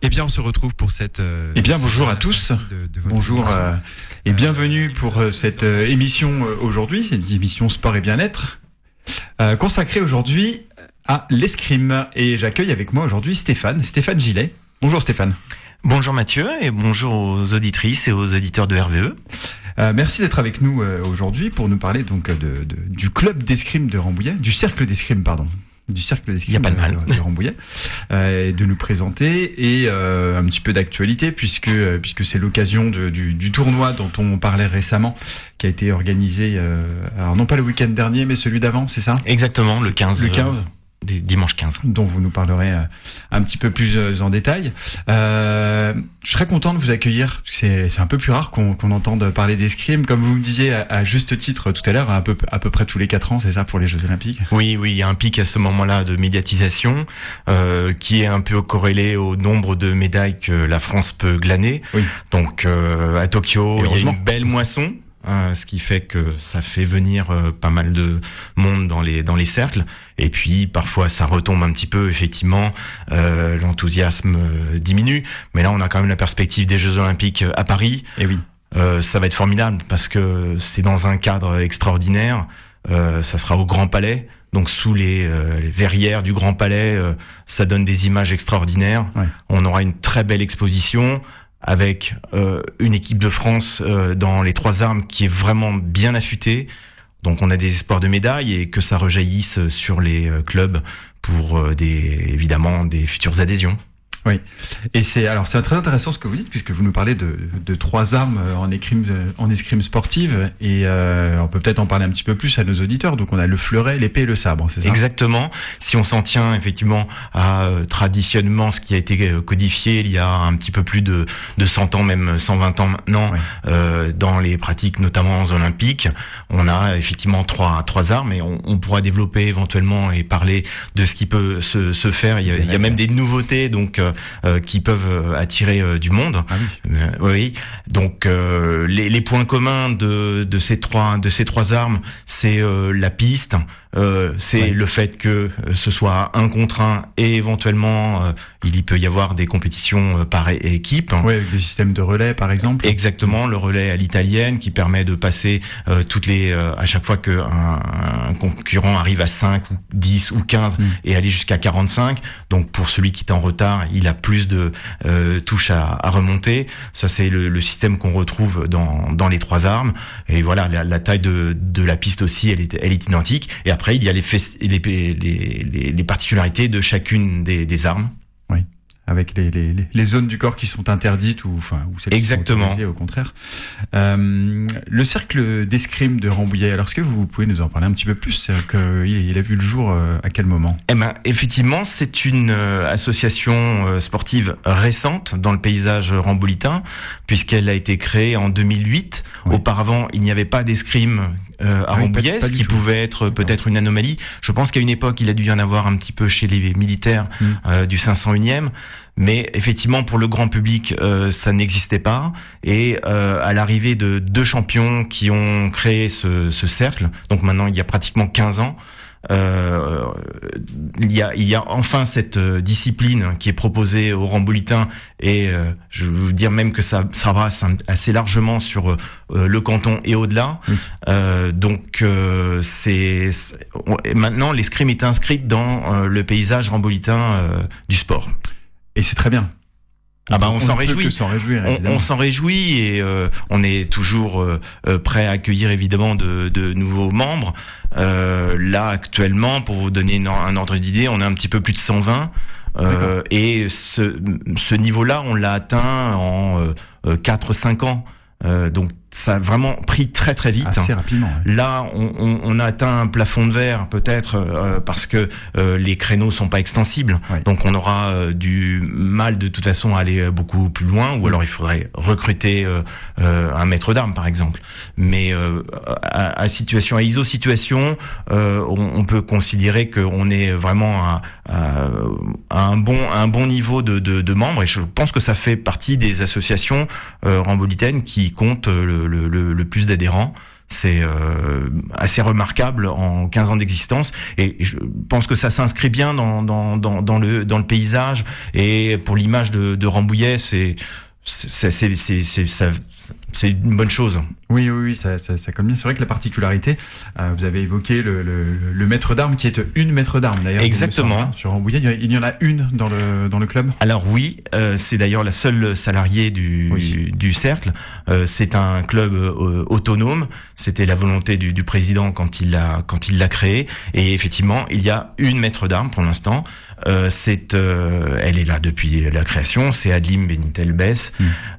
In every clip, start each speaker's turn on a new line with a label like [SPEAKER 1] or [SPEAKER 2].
[SPEAKER 1] Eh bien, on se retrouve pour cette...
[SPEAKER 2] bonjour à tous. Bonjour et bienvenue pour cette émission aujourd'hui, une émission sport et bien-être, consacrée aujourd'hui à l'escrime. Et j'accueille avec moi aujourd'hui Stéphane Gillet. Bonjour Stéphane.
[SPEAKER 3] Bonjour Mathieu et bonjour aux auditrices et aux auditeurs de RVE.
[SPEAKER 2] Merci d'être avec nous aujourd'hui pour nous parler donc du club d'escrime de Rambouillet, du cercle d'escrime, pardon. Du cercle d'escrime.
[SPEAKER 3] Il y a pas de mal.
[SPEAKER 2] De Rambouillet, de nous présenter et un petit peu d'actualité puisque c'est l'occasion du tournoi dont on parlait récemment, qui a été organisé, alors non pas le week-end dernier, mais celui d'avant, c'est ça ?
[SPEAKER 3] Exactement, le 15. Le 15. Dimanche 15.
[SPEAKER 2] Dont vous nous parlerez un petit peu plus en détail. Je serais content de vous accueillir, parce que c'est un peu plus rare qu'on entende parler d'escrime. Comme vous me disiez à juste titre tout à l'heure, à peu près tous les 4 ans, c'est ça pour les Jeux Olympiques ?
[SPEAKER 3] Oui, il y a un pic à ce moment-là de médiatisation qui est un peu corrélé au nombre de médailles que la France peut glaner. Oui. Donc à Tokyo, il y a une belle moisson. Ce qui fait que ça fait venir pas mal de monde dans les cercles, et puis parfois ça retombe un petit peu, effectivement, l'enthousiasme diminue, mais là on a quand même la perspective des Jeux Olympiques à Paris. Et oui. Ça va être formidable parce que c'est dans un cadre extraordinaire. Ça sera au Grand Palais, donc sous les verrières du Grand Palais, ça donne des images extraordinaires. Ouais. On aura une très belle exposition avec une équipe de France dans les 3 armes qui est vraiment bien affûtée. Donc on a des espoirs de médailles et que ça rejaillisse sur les clubs pour évidemment des futures adhésions.
[SPEAKER 2] Oui, et c'est très intéressant ce que vous dites, puisque vous nous parlez de 3 armes en escrime sportive, et on peut peut-être en parler un petit peu plus à nos auditeurs. Donc on a le fleuret, l'épée et le sabre, c'est ça ?
[SPEAKER 3] Exactement. Si on s'en tient effectivement à traditionnellement ce qui a été codifié il y a un petit peu plus de 100 ans, même 120 ans maintenant, oui. Dans les pratiques notamment olympiques, on a effectivement trois armes, et on pourra développer éventuellement et parler de ce qui peut se faire. Il y a même des nouveautés, donc qui peuvent attirer du monde. Ah oui. Oui. Donc les points communs de ces trois armes, c'est la piste, c'est le fait que ce soit 1 contre 1, et éventuellement il y peut y avoir des compétitions par équipe.
[SPEAKER 2] Oui, avec des systèmes de relais par exemple.
[SPEAKER 3] Exactement, le relais à l'italienne qui permet de passer à chaque fois que un concurrent arrive à 5 ou 10 ou 15 et aller jusqu'à 45. Donc pour celui qui est en retard, il a plus de touches à remonter. Ça, c'est le système qu'on retrouve dans les 3 armes. Et voilà, la taille de la piste aussi, elle est identique. Et après, il y a les particularités de chacune des armes.
[SPEAKER 2] Oui. Avec les zones du corps qui sont interdites ou celles
[SPEAKER 3] Exactement.
[SPEAKER 2] Qui sont autorisées, au contraire. Le cercle d'escrime de Rambouillet, alors est-ce que vous pouvez nous en parler un petit peu plus ? Il a vu le jour à quel moment ?
[SPEAKER 3] Effectivement, c'est une association sportive récente dans le paysage rambouillitain, puisqu'elle a été créée en 2008. Oui. Auparavant, il n'y avait pas d'escrime à Rambouillet, ce qui pouvait être peut-être une anomalie. Je pense qu'à une époque, il a dû y en avoir un petit peu chez les militaires du 501e. Mais effectivement, pour le grand public, ça n'existait pas. Et à l'arrivée de 2 champions qui ont créé ce cercle, donc maintenant il y a pratiquement 15 ans, il y a enfin cette discipline qui est proposée aux Rambouillitains, et je veux vous dire même que ça brasse assez largement sur le canton et au-delà. Donc maintenant l'escrime est inscrite dans le paysage rambouillitain du sport.
[SPEAKER 2] Et c'est très bien.
[SPEAKER 3] On s'en réjouit. On s'en réjouit, et on est toujours prêt à accueillir évidemment de nouveaux membres. Là actuellement, pour vous donner un ordre d'idée, on est un petit peu plus de 120. Et ce niveau-là, on l'a atteint en 4-5 ans. Donc ça a vraiment pris très très vite.
[SPEAKER 2] Assez rapidement. Ouais.
[SPEAKER 3] Là, on a atteint un plafond de verre peut-être parce que les créneaux sont pas extensibles. Ouais. Donc on aura du mal de toute façon à aller beaucoup plus loin, ou alors il faudrait recruter un maître d'armes par exemple. Mais à iso-situation, on peut considérer qu'on est vraiment à un bon niveau de membres, et je pense que ça fait partie des associations rambouillitaines qui comptent le plus d'adhérents. C'est assez remarquable en 15 ans d'existence, et je pense que ça s'inscrit bien dans le paysage, et pour l'image de Rambouillet, c'est une bonne chose.
[SPEAKER 2] Oui, ça colle bien. C'est vrai que la particularité, vous avez évoqué le maître d'armes qui est une maître d'armes d'ailleurs.
[SPEAKER 3] Exactement.
[SPEAKER 2] Sur Rambouillet, il y en a une dans le club.
[SPEAKER 3] Alors oui, c'est d'ailleurs la seule salariée du cercle. C'est un club autonome. C'était la volonté du président quand il l'a créé. Et effectivement, il y a une maître d'armes pour l'instant. Elle est là depuis la création. C'est Adeline Benitel-Bess.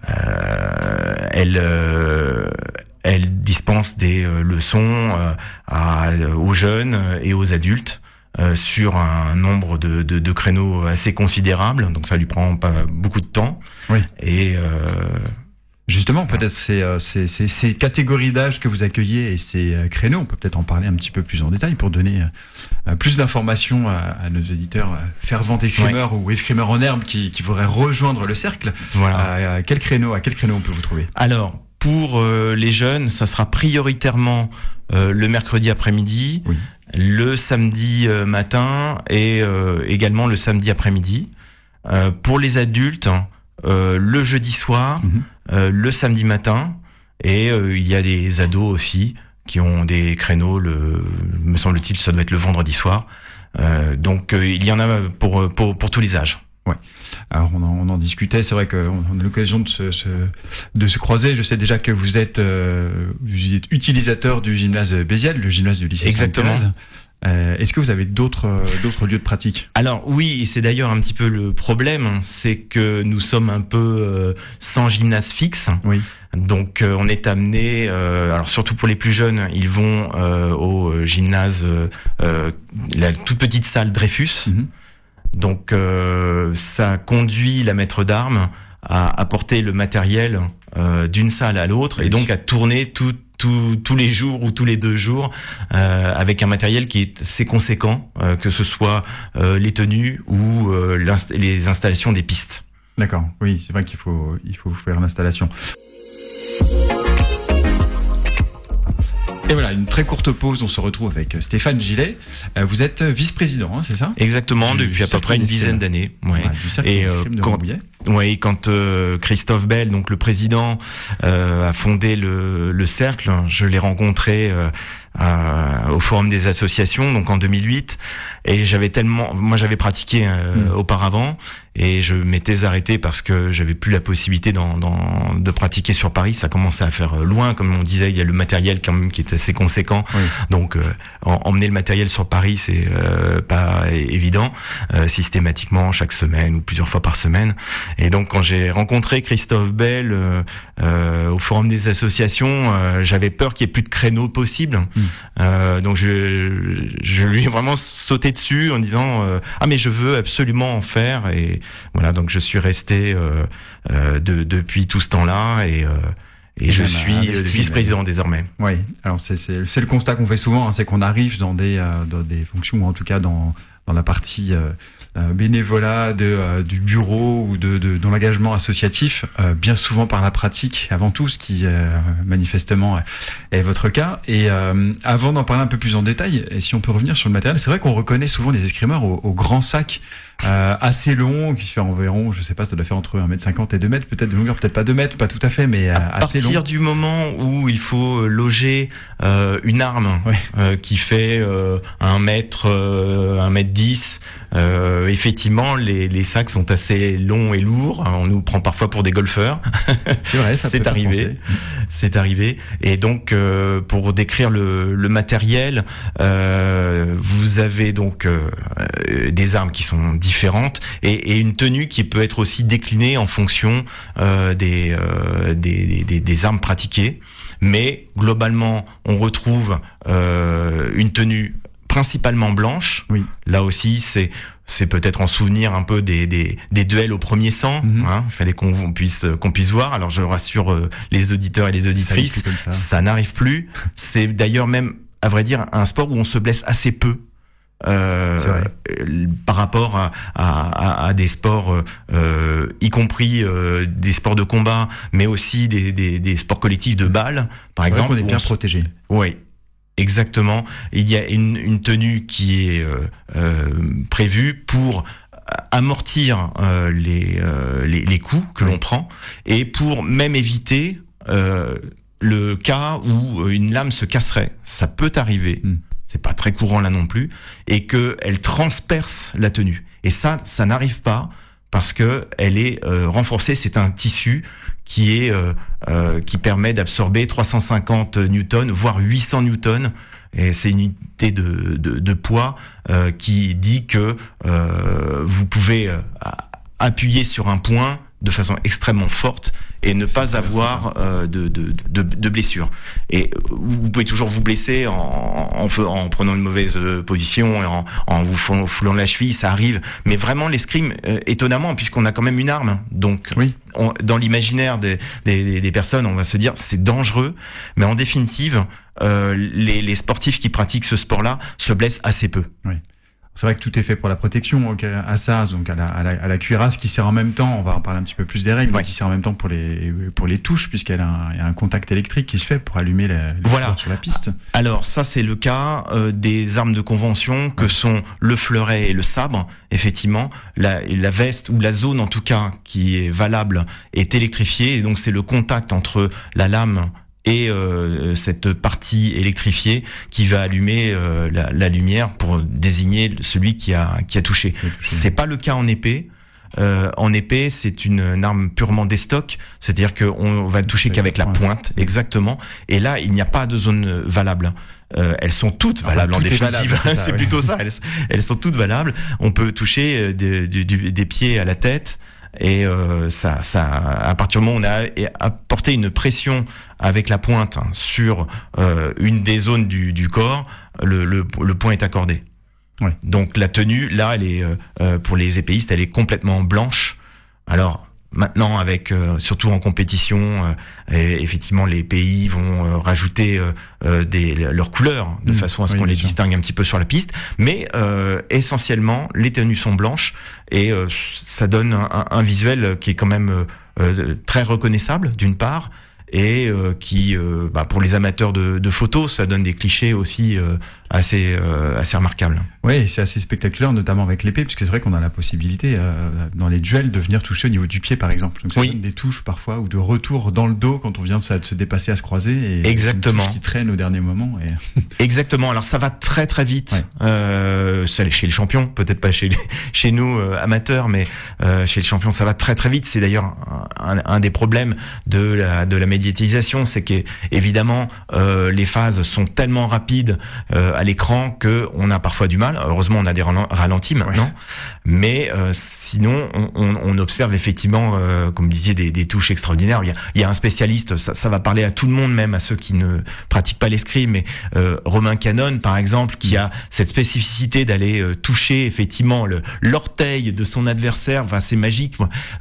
[SPEAKER 3] Elle dispense des leçons aux jeunes et aux adultes sur un nombre de créneaux assez considérable, donc ça lui prend pas beaucoup de temps.
[SPEAKER 2] Oui.
[SPEAKER 3] Et
[SPEAKER 2] justement, peut-être ces catégories d'âge que vous accueillez et ces créneaux, on peut peut-être en parler un petit peu plus en détail pour donner plus d'informations à nos éditeurs fervents escrimeurs ou escrimeurs en herbe qui voudraient rejoindre le cercle.
[SPEAKER 3] Voilà.
[SPEAKER 2] À quel créneau on peut vous trouver?
[SPEAKER 3] Alors, pour les jeunes, ça sera prioritairement le mercredi après-midi,
[SPEAKER 2] oui,
[SPEAKER 3] le samedi matin et également le samedi après-midi. Pour les adultes, le jeudi soir, le samedi matin, et il y a des ados aussi qui ont des créneaux, me semble-t-il, ça doit être le vendredi soir. Donc il y en a pour tous les âges.
[SPEAKER 2] Ouais. Alors on en discutait, c'est vrai qu'on a l'occasion de se croiser. Je sais déjà que vous êtes utilisateur du gymnase Bézial, le gymnase du lycée
[SPEAKER 3] Exactement.
[SPEAKER 2] Sainte-Thérèse. Est-ce que vous avez d'autres lieux de pratique?
[SPEAKER 3] Alors oui, et c'est d'ailleurs un petit peu le problème, c'est que nous sommes un peu sans gymnase fixe.
[SPEAKER 2] Oui.
[SPEAKER 3] Donc on est amené, alors surtout pour les plus jeunes, ils vont au gymnase, la toute petite salle Dreyfus. Donc ça conduit la maître d'armes à apporter le matériel d'une salle à l'autre, et donc à tourner tous les jours ou tous les 2 jours avec un matériel qui est assez conséquent, que ce soit les tenues ou les installations des pistes.
[SPEAKER 2] D'accord, oui, c'est vrai qu'il faut faire l'installation. Et voilà, une très courte pause, on se retrouve avec Stéphane Gillet. Vous êtes vice-président, hein, c'est ça?
[SPEAKER 3] Exactement, depuis à peu près une dizaine d'années. Ouais.
[SPEAKER 2] Du cercle d'escrime de Rambouillet.
[SPEAKER 3] Quand Christophe Bell, donc le président, a fondé le cercle, je l'ai rencontré au Forum des associations, donc en 2008, et moi j'avais pratiqué auparavant, et je m'étais arrêté parce que j'avais plus la possibilité de pratiquer sur Paris. Ça commençait à faire loin, comme on disait, il y a le matériel quand même qui est assez conséquent. Oui. Donc emmener le matériel sur Paris, c'est pas évident, systématiquement chaque semaine ou plusieurs fois par semaine. Et donc quand j'ai rencontré Christophe Bell au Forum des associations, j'avais peur qu'il y ait plus de créneaux possibles. Donc je lui ai vraiment sauté dessus en disant mais je veux absolument en faire, et voilà, donc je suis resté depuis tout ce temps-là, et je suis vice-président désormais.
[SPEAKER 2] Oui, alors c'est le constat qu'on fait souvent, hein, c'est qu'on arrive dans des fonctions, ou en tout cas dans la partie bénévolat du bureau ou de l'engagement associatif, bien souvent par la pratique avant tout, ce qui manifestement est votre cas. Et avant d'en parler un peu plus en détail, et si on peut revenir sur le matériel, c'est vrai qu'on reconnaît souvent les escrimeurs au grand sac assez long, qui fait environ, je sais pas, ça doit faire entre 1m50 et 2 mètres, peut-être de longueur, peut-être pas 2 mètres, pas tout à fait, mais assez long. À partir
[SPEAKER 3] du moment où il faut loger une arme, ouais, qui fait 1 mètre, 1m10, effectivement, les sacs sont assez longs et lourds. On nous prend parfois pour des golfeurs.
[SPEAKER 2] C'est vrai, ça
[SPEAKER 3] c'est arrivé. C'est arrivé. Et donc, pour décrire le matériel, vous avez donc des armes qui sont différentes, et une tenue qui peut être aussi déclinée en fonction des armes pratiquées. Mais globalement, on retrouve une tenue principalement blanche.
[SPEAKER 2] Oui.
[SPEAKER 3] Là aussi, c'est peut-être en souvenir un peu des duels au premier sang. Hein. Il fallait qu'on puisse voir. Alors je rassure les auditeurs et les auditrices, ça n'arrive plus. C'est d'ailleurs même, à vrai dire, un sport où on se blesse assez peu. par rapport à des sports, y compris des sports de combat, mais aussi des sports collectifs de balle, par exemple.
[SPEAKER 2] On est bien protégé.
[SPEAKER 3] Oui. Exactement. Il y a une tenue qui est prévue pour amortir les coups que l'on prend et pour même éviter le cas où une lame se casserait. Ça peut arriver. C'est pas très courant là non plus, et que elle transperce la tenue. Et ça n'arrive pas parce que elle est renforcée. C'est un tissu qui permet d'absorber 350 newtons, voire 800 newtons. Et c'est une unité de poids qui dit que vous pouvez appuyer sur un point de façon extrêmement forte et ne pas avoir de blessure. Et vous pouvez toujours vous blesser en prenant une mauvaise position et en vous foulant la cheville, ça arrive. Mais vraiment l'escrime, étonnamment, puisqu'on a quand même une arme, donc dans l'imaginaire des personnes, on va se dire c'est dangereux, mais en définitive, les sportifs qui pratiquent ce sport-là se blessent assez peu.
[SPEAKER 2] Oui. C'est vrai que tout est fait pour la protection, donc à ça, donc à la cuirasse qui sert en même temps, on va en parler un petit peu plus des règles, mais qui sert en même temps pour les touches, puisqu'elle a un contact électrique qui se fait pour allumer les sur la piste.
[SPEAKER 3] Alors ça, c'est le cas des armes de convention que sont le fleuret et le sabre. Effectivement, la veste ou la zone en tout cas qui est valable est électrifiée, et donc c'est le contact entre la lame et cette partie électrifiée qui va allumer la lumière pour désigner celui qui a touché. C'est pas le cas en épée. En épée, c'est une arme purement destock, c'est-à-dire qu'on va toucher qu'avec la pointe, exactement. Et là, il n'y a pas de zone valable. Elles sont toutes valables en définitive. C'est plutôt ça. Elles sont toutes valables. On peut toucher des pieds à la tête. Et ça, à partir du moment où on a apporté une pression avec la pointe sur une des zones du corps, le point est accordé.
[SPEAKER 2] Ouais.
[SPEAKER 3] Donc la tenue, là, elle est pour les épéistes, elle est complètement blanche. Alors maintenant, avec surtout en compétition, effectivement, les pays vont rajouter leurs couleurs de façon à ce qu'on les distingue un petit peu sur la piste. Mais essentiellement, les tenues sont blanches et ça donne un visuel qui est quand même très reconnaissable d'une part. Et qui, pour les amateurs de photos, ça donne des clichés aussi assez remarquables.
[SPEAKER 2] Oui, c'est assez spectaculaire, notamment avec l'épée, puisque c'est vrai qu'on a la possibilité dans les duels de venir toucher au niveau du pied, par exemple. Donc ça donne des touches parfois ou de retour dans le dos quand on vient de se dépasser à se croiser. Et
[SPEAKER 3] exactement.
[SPEAKER 2] Une touche qui traîne au dernier moment.
[SPEAKER 3] Exactement. Alors ça va très très vite. Ouais. Chez les champions, peut-être pas chez nous amateurs, mais chez les champions, ça va très très vite. C'est d'ailleurs un des problèmes de la médiatisation, c'est que évidemment les phases sont tellement rapides à l'écran que on a parfois du mal. Heureusement, on a des ralentis maintenant, mais sinon on observe effectivement, comme vous disiez, des touches extraordinaires. Il y a un spécialiste, ça va parler à tout le monde, même à ceux qui ne pratiquent pas l'escrime, mais Romain Canon par exemple, qui a cette spécificité d'aller toucher effectivement l'orteil de son adversaire. Enfin, c'est magique.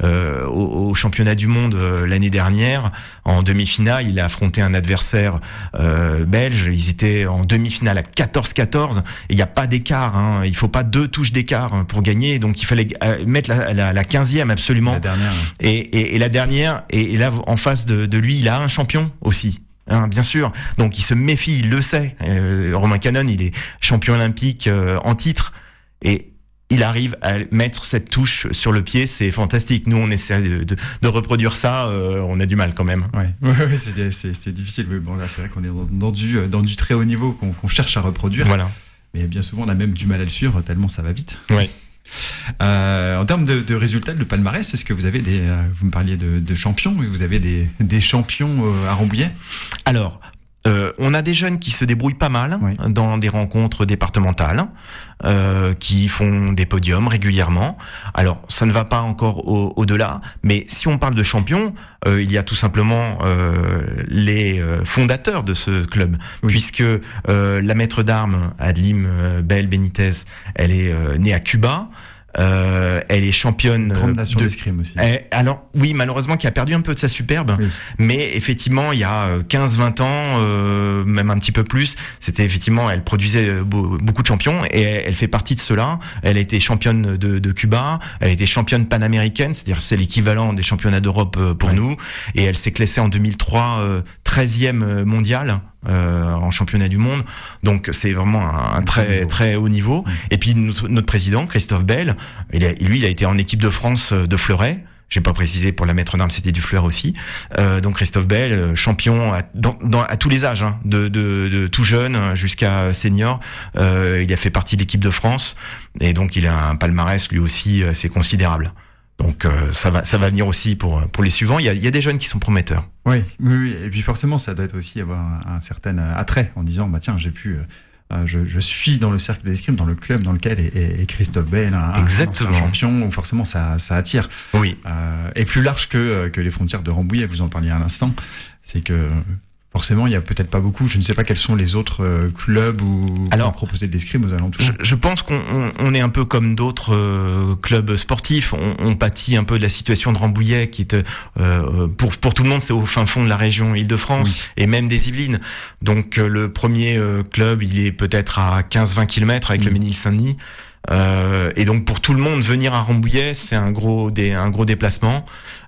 [SPEAKER 3] Au championnat du monde l'année dernière, en demi-finale, il a affronté un adversaire belge. Ils étaient en demi-finale à 14-14. Et il n'y a pas d'écart. Hein. Il faut pas 2 touches d'écart pour gagner. Donc il fallait mettre la 15e absolument.
[SPEAKER 2] La dernière.
[SPEAKER 3] Et la dernière. Et là, en face de lui, il a un champion aussi. Hein, bien sûr. Donc il se méfie. Il le sait. Romain Canon, il est champion olympique en titre. Et il arrive à mettre cette touche sur le pied, c'est fantastique. Nous, on essaie de reproduire ça, on a du mal quand même.
[SPEAKER 2] Ouais, c'est difficile. Oui, bon, là, c'est vrai qu'on est dans du très haut niveau qu'on cherche à reproduire.
[SPEAKER 3] Voilà.
[SPEAKER 2] Mais bien souvent, on a même du mal à le suivre tellement ça va vite.
[SPEAKER 3] Oui.
[SPEAKER 2] En termes de résultats, de palmarès, est-ce que vous avez vous me parliez de champions, et vous avez des champions à Rambouillet?
[SPEAKER 3] Alors, on a des jeunes qui se débrouillent pas mal dans des rencontres départementales, qui font des podiums régulièrement. Alors, ça ne va pas encore au-delà, mais si on parle de champions, il y a tout simplement les fondateurs de ce club, puisque la maître d'armes Adeline Bell Benitez, elle est née à Cuba. Elle est championne.
[SPEAKER 2] Grande nation d'escrime aussi.
[SPEAKER 3] Alors oui, malheureusement, qui a perdu un peu de sa superbe, mais effectivement, il y a 15-20 ans, même un petit peu plus, c'était effectivement, elle produisait beaucoup de champions et elle fait partie de cela. Elle a été championne de Cuba, elle a été championne panaméricaine, c'est-à-dire c'est l'équivalent des championnats d'Europe pour nous, et elle s'est classée en 2003 13e mondiale. En championnat du monde, donc c'est vraiment un très très haut niveau. Et puis notre président Christophe Bell, lui il a été en équipe de France de fleuret. J'ai pas précisé pour la maître d'armes, c'était du fleuret aussi. Donc Christophe Bell, champion à tous les âges, hein, de tout jeune jusqu'à senior. Il a fait partie de l'équipe de France et donc il a un palmarès lui aussi assez considérable. Donc ça va venir aussi pour les suivants. Il y a des jeunes qui sont prometteurs.
[SPEAKER 2] Oui. Et puis forcément, ça doit être aussi avoir un certain attrait en disant bah tiens, j'ai pu je suis dans le cercle d'escrime, dans le club dans lequel est Christophe Bell, un champion, où forcément ça attire.
[SPEAKER 3] Oui.
[SPEAKER 2] Et plus large que les frontières de Rambouillet, vous en parliez à l'instant, c'est que forcément, il y a peut-être pas beaucoup. Je ne sais pas quels sont les autres clubs qui ont proposé de l'escrime aux alentours.
[SPEAKER 3] Je pense qu'on est un peu comme d'autres clubs sportifs. On pâtit un peu de la situation de Rambouillet, qui est pour tout le monde, c'est au fin fond de la région Île-de-France et même des Yvelines. Donc le premier club, il est peut-être à 15-20 km avec le Ménil-Saint-Denis. Et donc pour tout le monde, venir à Rambouillet, c'est un gros déplacement.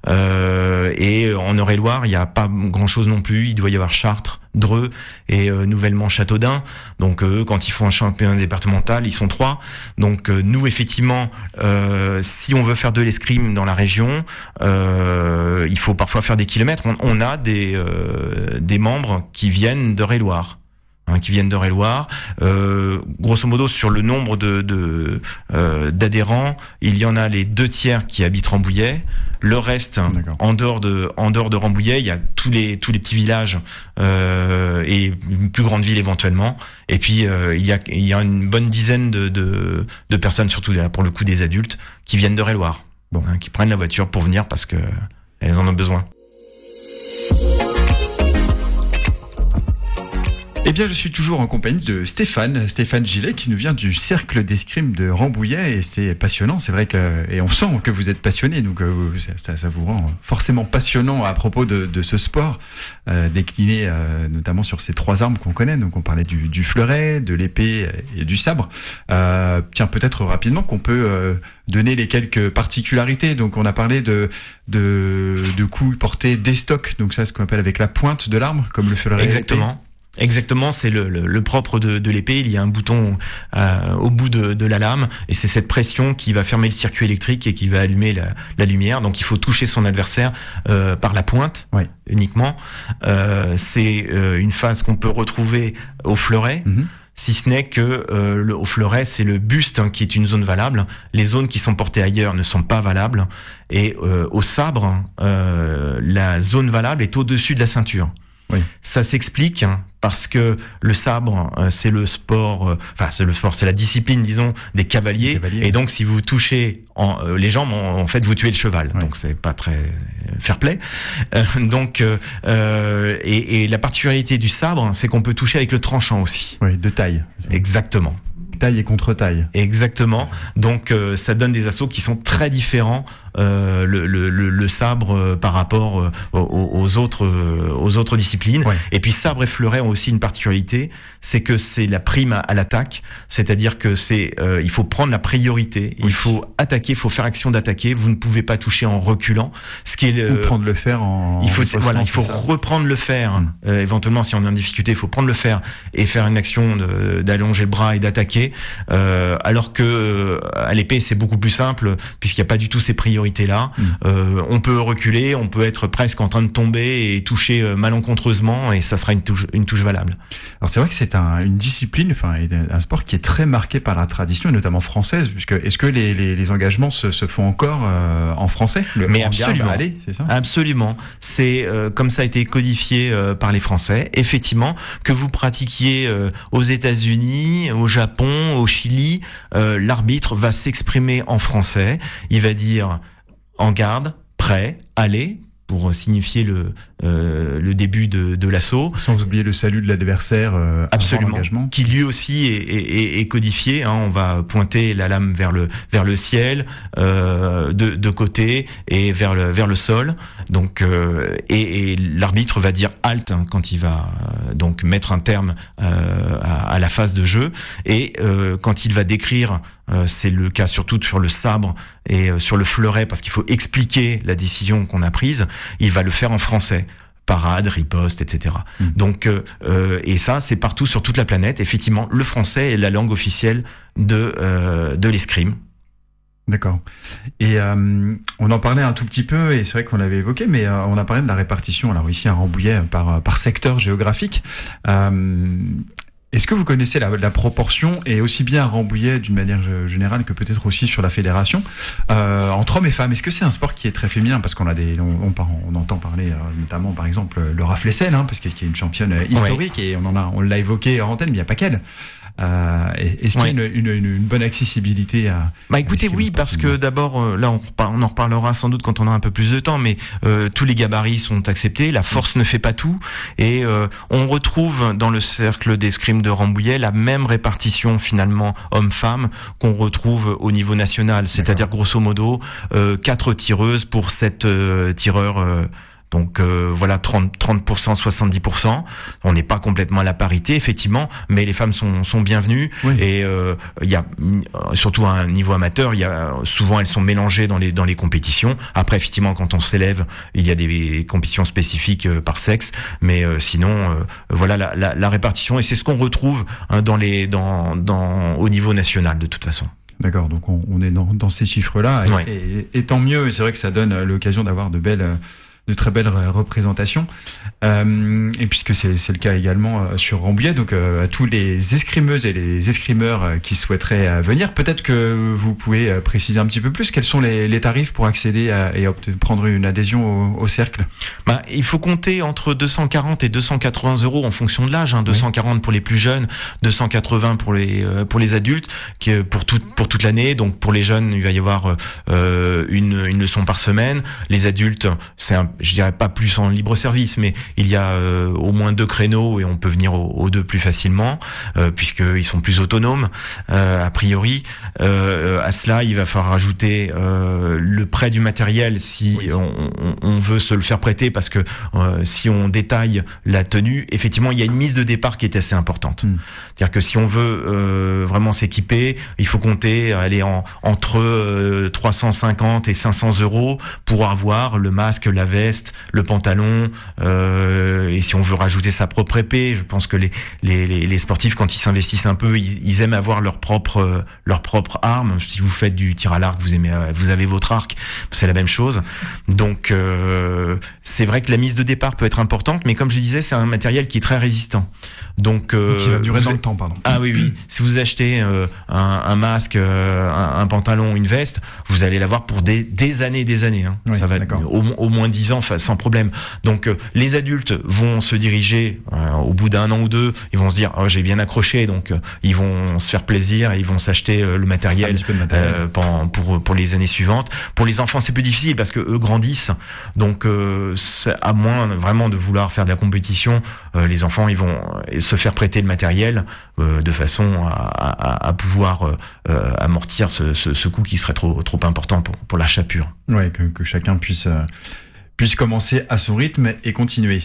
[SPEAKER 3] Et en Eure-et-Loire, il n'y a pas grand-chose non plus. Il doit y avoir Chartres, Dreux et nouvellement Châteaudun. Donc quand ils font un championnat départemental, ils sont 3. Donc nous, effectivement, si on veut faire de l'escrime dans la région, il faut parfois faire des kilomètres. On a des membres qui viennent d'Eure-et-Loire. Qui viennent d'Eure-et-Loire. Grosso modo, sur le nombre d'adhérents, il y en a les 2/3 qui habitent Rambouillet. Le reste, en dehors de Rambouillet, il y a tous les petits villages et une plus grande ville éventuellement. Et puis il y a une bonne dizaine de personnes, surtout là pour le coup des adultes, qui viennent d'Eure-et-Loire, qui prennent la voiture pour venir parce que elles en ont besoin.
[SPEAKER 2] Eh bien, je suis toujours en compagnie de Stéphane Gillet, qui nous vient du cercle d'escrime de Rambouillet, et c'est passionnant. C'est vrai et on sent que vous êtes passionné, donc ça vous rend forcément passionnant à propos de ce sport, décliné notamment sur ces 3 armes qu'on connaît. Donc on parlait du fleuret, de l'épée et du sabre. Tiens, peut-être rapidement qu'on peut donner les quelques particularités. Donc on a parlé de coups portés d'estoc, donc ça, ce qu'on appelle avec la pointe de l'arme, comme le fleuret.
[SPEAKER 3] Exactement, c'est le propre de l'épée. Il y a un bouton au bout de la lame, et c'est cette pression qui va fermer le circuit électrique et qui va allumer la lumière. Donc il faut toucher son adversaire par la pointe uniquement. C'est une phase qu'on peut retrouver au fleuret. Si ce n'est que au fleuret, c'est le buste qui est une zone valable. Les zones qui sont portées ailleurs ne sont pas valables. Et au sabre, la zone valable est au-dessus de la ceinture. Ça s'explique parce que le sabre, c'est le sport, c'est la discipline, disons, des cavaliers. Et donc, si vous touchez les jambes, en fait, vous tuez le cheval. Donc, c'est pas très fair-play. Et la particularité du sabre, c'est qu'on peut toucher avec le tranchant aussi.
[SPEAKER 2] Oui, de taille.
[SPEAKER 3] Exactement.
[SPEAKER 2] Taille et contre-taille.
[SPEAKER 3] Exactement. Donc ça donne des assauts qui sont très différents. Le sabre par rapport aux autres disciplines. Et puis sabre et fleuret ont aussi une particularité, c'est que c'est la prime à l'attaque, c'est-à-dire que il faut prendre la priorité, il faut attaquer, il faut faire action d'attaquer. Vous ne pouvez pas toucher en reculant, ce qui est
[SPEAKER 2] ou prendre le fer en.
[SPEAKER 3] Il faut reprendre le fer. Éventuellement, si on est en difficulté, il faut prendre le fer et faire une action d'allonger le bras et d'attaquer. Alors que à l'épée, c'est beaucoup plus simple puisqu'il n'y a pas du tout ces priorités-là. On peut reculer, on peut être presque en train de tomber et toucher malencontreusement, et ça sera une touche valable.
[SPEAKER 2] Alors c'est vrai que c'est une discipline, un sport qui est très marqué par la tradition, et notamment française, puisque est-ce que les engagements se font encore en français?
[SPEAKER 3] Mais absolument.
[SPEAKER 2] C'est ça?
[SPEAKER 3] Absolument. C'est comme ça a été codifié par les Français. Effectivement, que vous pratiquiez aux États-Unis, au Japon, au Chili, l'arbitre va s'exprimer en français. Il va dire en garde, prêt, allez, pour signifier le début de l'assaut.
[SPEAKER 2] Sans oublier le salut de l'adversaire.
[SPEAKER 3] Absolument. Qui lui aussi est codifié. On va pointer la lame vers le ciel, de côté et vers le sol. Donc et l'arbitre va dire halt quand il va donc mettre un terme à la phase de jeu. Et quand il va décrire, c'est le cas surtout sur le sabre et sur le fleuret, parce qu'il faut expliquer la décision qu'on a prise, il va le faire en français. Parade, riposte, etc. Donc, et ça, c'est partout sur toute la planète. Effectivement, le français est la langue officielle de l'escrime.
[SPEAKER 2] D'accord. Et on en parlait un tout petit peu, et c'est vrai qu'on l'avait évoqué, mais on a parlé de la répartition, alors ici à Rambouillet, par secteur géographique. Est-ce que vous connaissez la proportion, et aussi bien à Rambouillet d'une manière générale que peut-être aussi sur la fédération, entre hommes et femmes? Est-ce que c'est un sport qui est très féminin? Parce qu'on a on entend parler notamment par exemple Laura Flessel, parce qu'elle est une championne historique, et on l'a évoqué en antenne, mais il n'y a pas qu'elle. Est-ce qu'il y a une bonne accessibilité à...
[SPEAKER 3] écoutez, oui, parce que d'abord, là, on en reparlera sans doute quand on a un peu plus de temps, mais tous les gabarits sont acceptés, la force ne fait pas tout, et on retrouve dans le cercle d'escrime de Rambouillet la même répartition finalement homme-femme qu'on retrouve au niveau national, c'est-à-dire grosso modo 4 tireuses pour 7 tireurs. Donc voilà, 30%, 70%. On n'est pas complètement à la parité, effectivement, mais les femmes sont bienvenues. Oui. Et il y a surtout à un niveau amateur, souvent elles sont mélangées dans les compétitions. Après, effectivement, quand on s'élève, il y a des compétitions spécifiques par sexe, mais sinon, voilà la répartition. Et c'est ce qu'on retrouve au niveau national de toute façon.
[SPEAKER 2] D'accord, donc on est dans ces chiffres-là, et tant mieux. Et c'est vrai que ça donne l'occasion d'avoir de très belles représentations, et puisque c'est le cas également sur Rambouillet, donc à tous les escrimeuses et les escrimeurs qui souhaiteraient venir, peut-être que vous pouvez préciser un petit peu plus quels sont les tarifs pour accéder et prendre une adhésion au cercle.
[SPEAKER 3] Il faut compter entre 240 et 280 € en fonction de l'âge, 240 pour les plus jeunes, 280 pour les adultes, pour toute l'année. Donc pour les jeunes, il va y avoir une leçon par semaine. Les adultes, je dirais pas plus en libre service, mais il y a au moins 2 créneaux et on peut venir aux 2 plus facilement, puisqu'ils sont plus autonomes a priori. À cela, il va falloir rajouter le prêt du matériel si on veut se le faire prêter, parce que si on détaille la tenue, effectivement, il y a une mise de départ qui est assez importante. C'est-à-dire que si on veut vraiment s'équiper, il faut compter aller entre 350 et 500 € pour avoir le masque, la veste, le pantalon, et si on veut rajouter sa propre épée, je pense que les sportifs, quand ils s'investissent un peu, ils aiment avoir leur propre arme. Si vous faites du tir à l'arc, vous avez votre arc, c'est la même chose. Donc c'est vrai que la mise de départ peut être importante, mais comme je disais, c'est un matériel qui est très résistant. Donc
[SPEAKER 2] qui va durer dans le temps, pardon.
[SPEAKER 3] Ah oui. Si vous achetez un masque, un pantalon, une veste, vous allez l'avoir pour des années et des années.
[SPEAKER 2] Oui,
[SPEAKER 3] ça va au moins 10 ans sans problème. Donc les adultes vont se diriger au bout d'1 an ou 2, ils vont se dire j'ai bien accroché, donc ils vont se faire plaisir et ils vont s'acheter le matériel, pour les années suivantes. Pour les enfants, c'est plus difficile parce que eux grandissent, donc à moins vraiment de vouloir faire de la compétition, les enfants ils vont se faire prêter le matériel de façon à pouvoir amortir ce coût qui serait trop important pour l'achat pur.
[SPEAKER 2] Ouais, que chacun puisse commencer à son rythme et continuer.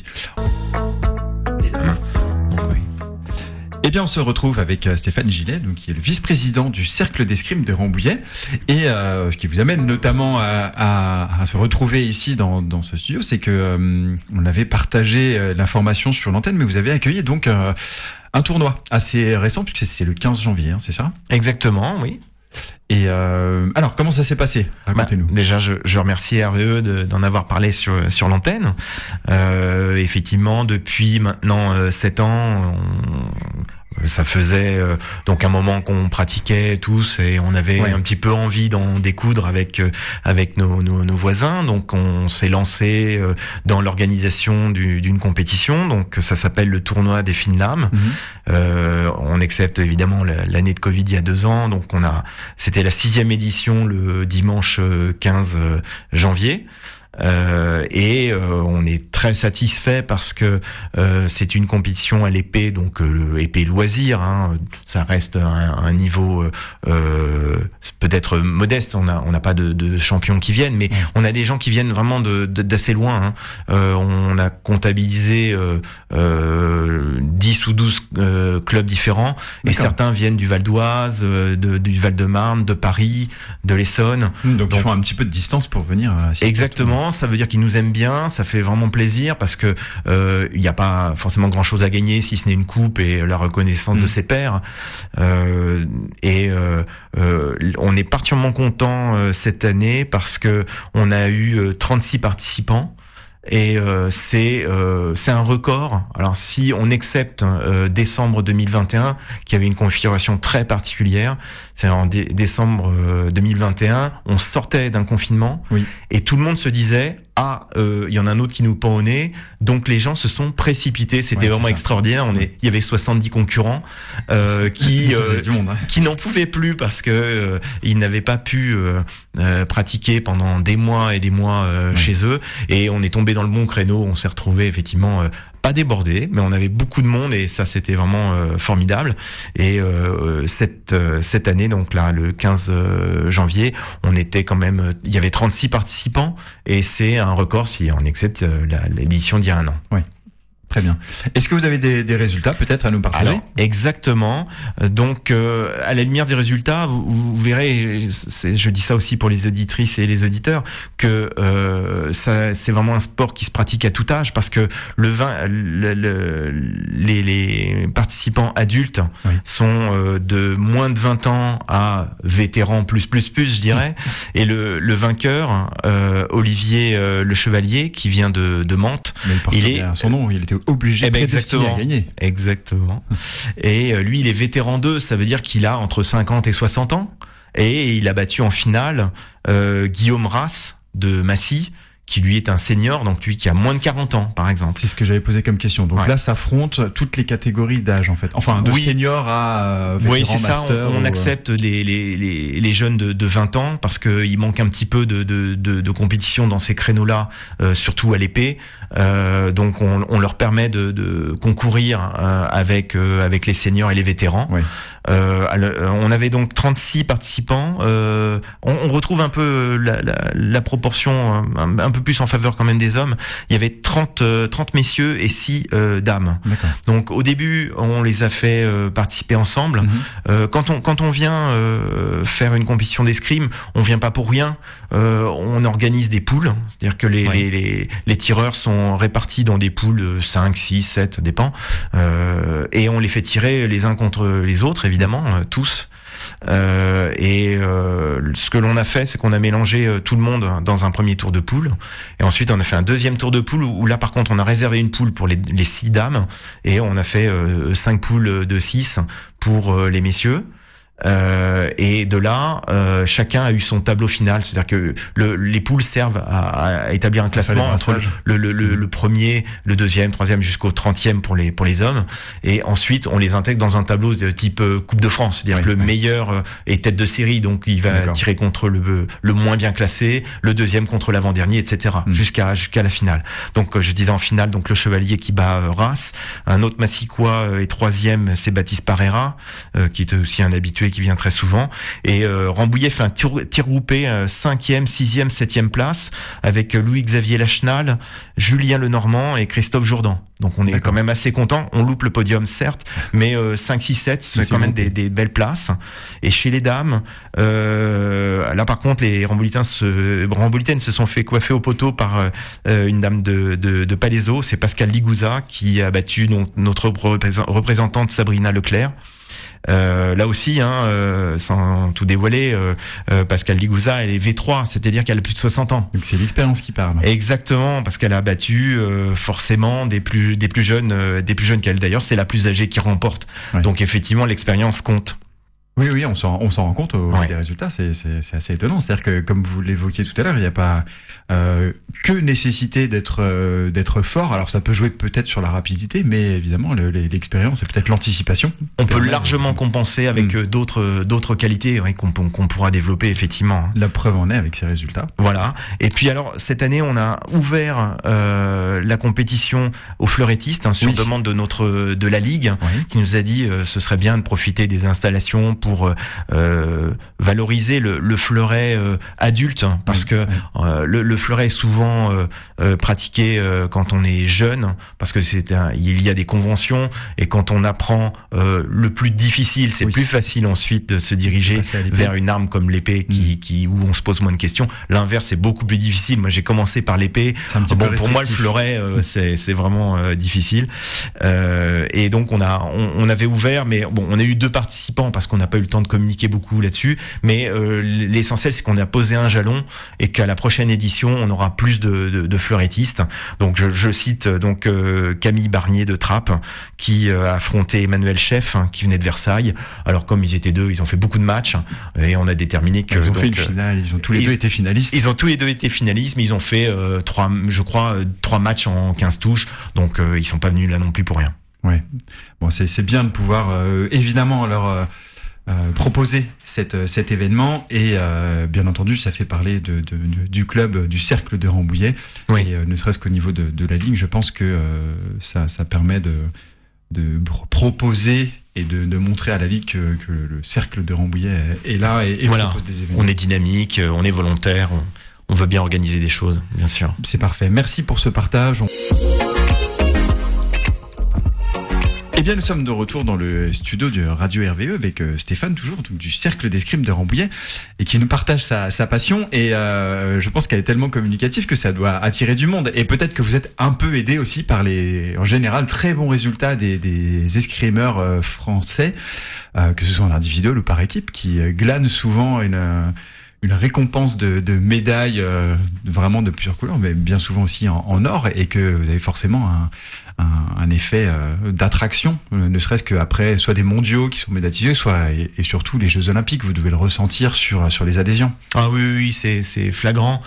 [SPEAKER 2] Eh bien, on se retrouve avec Stéphane Gillet, donc qui est le vice-président du Cercle d'escrime de Rambouillet, et ce qui vous amène notamment à se retrouver ici dans ce studio, c'est que on avait partagé l'information sur l'antenne, mais vous avez accueilli donc un tournoi assez récent, puisque c'était le 15 janvier, c'est ça?
[SPEAKER 3] Exactement, oui.
[SPEAKER 2] Et alors, comment ça s'est passé? Racontez-nous.
[SPEAKER 3] Déjà, je remercie RVE d'en avoir parlé sur l'antenne. Effectivement, depuis maintenant 7 ans, ça faisait donc un moment qu'on pratiquait tous et on avait un petit peu envie d'en découdre avec nos voisins. Donc on s'est lancé dans l'organisation d'une compétition. Donc ça s'appelle le tournoi des fines lames. On accepte évidemment l'année de Covid il y a 2 ans. Donc c'était la 6e édition le dimanche 15 janvier. On est très satisfait parce que c'est une compétition à l'épée, donc épée loisir, hein, ça reste un niveau peut-être modeste. On n'a pas de champions qui viennent, mais on a des gens qui viennent vraiment d'assez loin. Hein. On a comptabilisé 10 ou 12 clubs différents, et certains viennent du Val d'Oise, du Val-de-Marne, de Paris, de l'Essonne.
[SPEAKER 2] Donc ils font un petit peu de distance pour venir.
[SPEAKER 3] Exactement, ça veut dire qu'ils nous aiment bien, ça fait vraiment plaisir parce que il n'y a pas forcément grand-chose à gagner si ce n'est une coupe et la reconnaissance de ses pairs. On est particulièrement content cette année parce que on a eu 36 participants. Et c'est un record. Alors si on accepte décembre 2021, qui avait une configuration très particulière, c'est en décembre 2021, on sortait d'un confinement, et tout le monde se disait il y en a un autre qui nous pend au nez, donc les gens se sont précipités. C'était vraiment extraordinaire. Il y avait 70 concurrents qui n'en pouvaient plus parce que ils n'avaient pas pu pratiquer pendant des mois et des mois chez eux, et on est tombé dans le bon créneau. On s'est retrouvé effectivement pas débordé, mais on avait beaucoup de monde, et ça c'était vraiment formidable. Et cette année, donc là le 15 janvier, on était quand même, il y avait 36 participants, et c'est un record si on accepte l'édition d'il y a un an.
[SPEAKER 2] Oui. Très bien. Est-ce que vous avez des résultats peut-être à nous partager?
[SPEAKER 3] Alors, exactement. Donc, à la lumière des résultats, vous verrez, je dis ça aussi pour les auditrices et les auditeurs, que c'est vraiment un sport qui se pratique à tout âge, parce que les participants adultes sont de moins de 20 ans à vétérans plus, je dirais. Et le vainqueur, Olivier Le Chevalier, qui vient de Mantes,
[SPEAKER 2] il est son nom, il était obligé de prédestiné à gagner.
[SPEAKER 3] Exactement. Et lui, il est vétéran 2, ça veut dire qu'il a entre 50 et 60 ans. Et il a battu en finale Guillaume Rass de Massy, qui lui est un senior, donc lui qui a moins de 40 ans, par exemple.
[SPEAKER 2] C'est ce que j'avais posé comme question. Donc là, s'affrontent toutes les catégories d'âge, en fait. Enfin, de senior à vétéran,
[SPEAKER 3] c'est
[SPEAKER 2] master.
[SPEAKER 3] On accepte les jeunes de 20 ans, parce que il manque un petit peu de compétition dans ces créneaux-là, surtout à l'épée. Donc on leur permet de concourir avec les seniors et les vétérans. On avait donc 36 participants. On retrouve un peu la proportion un peu plus en faveur quand même des hommes. Il y avait 30 messieurs et 6 dames.
[SPEAKER 2] D'accord.
[SPEAKER 3] Donc au début, on les a fait participer ensemble. Quand on vient faire une compétition d'escrime, on vient pas pour rien. On organise des poules, c'est-à-dire que les tireurs sont répartis dans des poules 5, 6, 7, ça dépend. Et on les fait tirer les uns contre les autres, évidemment, tous. Ce que l'on a fait, c'est qu'on a mélangé tout le monde dans un premier tour de poule, et ensuite on a fait un deuxième tour de poule où là par contre on a réservé une poule pour les 6 dames, et on a fait 5 poules de 6 pour les messieurs. Et de là, chacun a eu son tableau final, c'est-à-dire que les poules servent à établir un classement entre le premier, le deuxième, troisième jusqu'au 30e pour les hommes, et ensuite on les intègre dans un tableau de type Coupe de France, c'est-à-dire que le meilleur est tête de série, donc il va tirer contre le moins bien classé, le deuxième contre l'avant-dernier, etc. jusqu'à la finale. Donc je disais en finale, donc le Chevalier qui bat Rass, un autre Massicois et troisième, c'est Baptiste Parera, qui est aussi un habitué qui vient très souvent, et Rambouillet fait un tir groupé 5e, 6e, 7e place avec Louis-Xavier Lachenal, Julien Lenormand et Christophe Jourdan. Donc on est quand même assez content. On loupe le podium certes, mais 5, 6, 7 c'est quand même des belles places. Et chez les dames, là par contre les Ramboulitaines se sont fait coiffer au poteau par une dame de Palaiseau, c'est Pascal Ligouza qui a battu notre représentante Sabrina Leclerc. Là aussi, sans tout dévoiler, Pascal Ligouza, elle est V3, c'est-à-dire qu'elle a plus de 60 ans.
[SPEAKER 2] Donc c'est l'expérience qui parle.
[SPEAKER 3] Exactement, parce qu'elle a battu forcément des plus jeunes qu'elle. D'ailleurs, c'est la plus âgée qui remporte. Ouais. Donc effectivement, l'expérience compte.
[SPEAKER 2] Oui, on s'en rend compte au vu des résultats, c'est assez étonnant. C'est-à-dire que, comme vous l'évoquiez tout à l'heure, il n'y a pas que nécessité d'être fort. Alors ça peut jouer peut-être sur la rapidité, mais évidemment l'expérience et peut-être l'anticipation.
[SPEAKER 3] On peut largement compenser avec d'autres qualités qu'on pourra développer effectivement.
[SPEAKER 2] La preuve en est avec ces résultats.
[SPEAKER 3] Voilà. Et puis alors cette année, on a ouvert la compétition aux fleurettistes sur demande de la Ligue, qui nous a dit ce serait bien de profiter des installations pour valoriser le fleuret adulte, parce que le fleuret est souvent pratiqué quand on est jeune, parce que il y a des conventions, et quand on apprend le plus difficile, c'est plus facile ensuite de se diriger vers une arme comme l'épée où on se pose moins de questions. L'inverse est beaucoup plus difficile. Moi j'ai commencé par l'épée. Pour moi le fleuret c'est vraiment difficile. Et donc on avait ouvert, mais bon, on a eu 2 participants parce qu'on n'a pas eu le temps de communiquer beaucoup là-dessus, mais l'essentiel c'est qu'on a posé un jalon et qu'à la prochaine édition on aura plus de fleurettistes. Donc je cite donc Camille Barnier de Trappes qui a affronté Emmanuel Chef qui venait de Versailles. Alors comme ils étaient 2, ils ont fait beaucoup de matchs et on a déterminé que
[SPEAKER 2] ils ont fait une finale, ils ont tous les 2 été finalistes.
[SPEAKER 3] Ils ont tous les 2 été finalistes, mais ils ont fait 3 matchs en 15 touches, donc ils sont pas venus là non plus pour rien.
[SPEAKER 2] Ouais. Bon, c'est bien de pouvoir évidemment leur proposer cet événement, et bien entendu ça fait parler du club, du cercle de Rambouillet, et ne serait-ce qu'au niveau de la Ligue, je pense que ça permet de proposer et de montrer à la Ligue que le cercle de Rambouillet est là et propose des événements.
[SPEAKER 3] On est dynamique, on est volontaire, on veut bien organiser des choses, bien sûr.
[SPEAKER 2] C'est parfait, merci pour ce partage. Eh bien, nous sommes de retour dans le studio de Radio RVE avec Stéphane, toujours du Cercle d'Escrime de Rambouillet, et qui nous partage sa passion. Et je pense qu'elle est tellement communicative que ça doit attirer du monde. Et peut-être que vous êtes un peu aidé aussi par en général, très bons résultats des escrimeurs français, que ce soit en individuel ou par équipe, qui glanent souvent une récompense de médailles vraiment de plusieurs couleurs, mais bien souvent aussi en or, et que vous avez forcément un effet d'attraction, ne serait-ce qu'après soit des mondiaux qui sont médiatisés, soit et surtout les Jeux Olympiques. Vous devez le ressentir sur les adhésions.
[SPEAKER 3] Ah oui, c'est flagrant.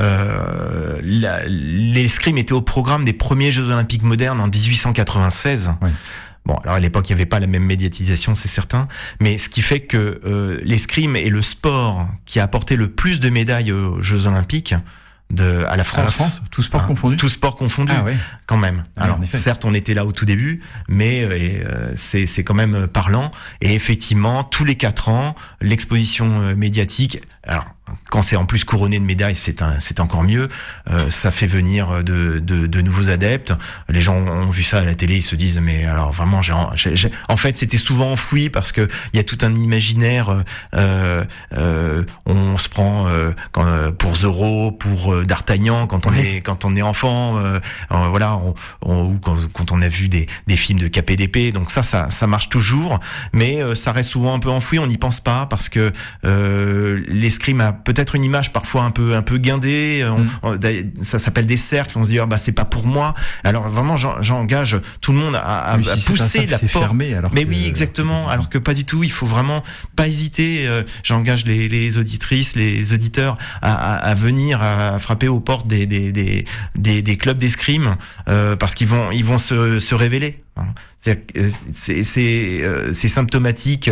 [SPEAKER 3] L'escrime était au programme des premiers Jeux Olympiques modernes en 1896. Ouais. Bon, alors à l'époque, il n'y avait pas la même médiatisation, c'est certain, mais ce qui fait que l'escrime est le sport qui a apporté le plus de médailles aux Jeux Olympiques à la France,
[SPEAKER 2] tout sport confondu.
[SPEAKER 3] Tout sport confondu, quand même. Alors certes, on était là au tout début, mais c'est quand même parlant. Et effectivement, tous les 4 ans, l'exposition médiatique. Alors, quand c'est en plus couronné de médailles, c'est encore mieux. Ça fait venir de nouveaux adeptes. Les gens ont vu ça à la télé, ils se disent mais alors vraiment, en fait, c'était souvent enfoui parce que il y a tout un imaginaire. On se prend pour Zorro, pour D'Artagnan quand on est enfant. Voilà, ou quand on a vu des films de KPDP. Donc ça marche toujours, mais ça reste souvent un peu enfoui. On n'y pense pas parce que l'escrime a peut-être une image parfois un peu guindée. Ça s'appelle des cercles. On se dit c'est pas pour moi. Alors vraiment, j'engage tout le monde à pousser la porte.
[SPEAKER 2] Fermé,
[SPEAKER 3] mais oui, exactement. Alors que pas du tout. Il faut vraiment pas hésiter. J'engage les auditrices, les auditeurs à venir à frapper aux portes des clubs d'escrime parce qu'ils vont se révéler. C'est symptomatique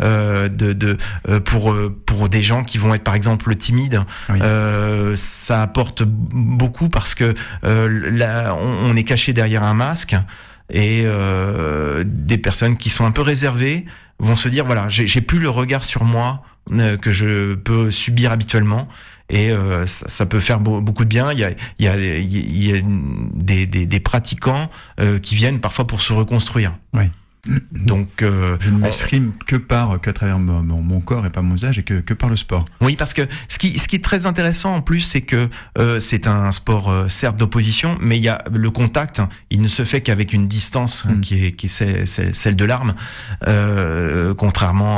[SPEAKER 3] pour des gens qui vont être par exemple timides. Oui. Ça apporte beaucoup parce que là on est caché derrière un masque et des personnes qui sont un peu réservées vont se dire voilà, j'ai plus le regard sur moi que je peux subir habituellement. Et ça peut faire beaucoup de bien. Il y a des pratiquants qui viennent parfois pour se reconstruire.
[SPEAKER 2] Oui.
[SPEAKER 3] Donc
[SPEAKER 2] je ne m'exprime qu'à travers mon corps et pas mon visage, et que par le sport.
[SPEAKER 3] Oui, parce que ce qui est très intéressant en plus, c'est que c'est un sport certes d'opposition, mais il y a le contact, il ne se fait qu'avec une distance qui est celle de l'arme, contrairement